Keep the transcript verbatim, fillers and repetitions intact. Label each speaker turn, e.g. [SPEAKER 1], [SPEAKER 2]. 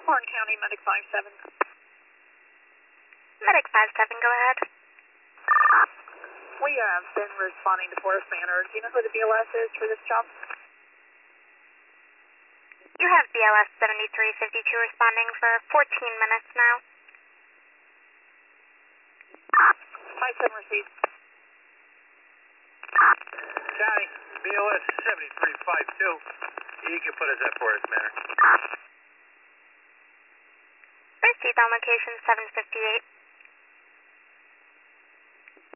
[SPEAKER 1] Horn County, Medic five seven.
[SPEAKER 2] Medic five seven, go ahead.
[SPEAKER 1] We have been responding to Forest Manor. Do you know who the B L S is for this job?
[SPEAKER 2] You have B L S seventy-three fifty-two responding for fourteen minutes now.
[SPEAKER 1] five seven received.
[SPEAKER 3] County, B L S seventy-three fifty-two. You can put us at Forest Manor.
[SPEAKER 2] Received on location seven fifty-eight.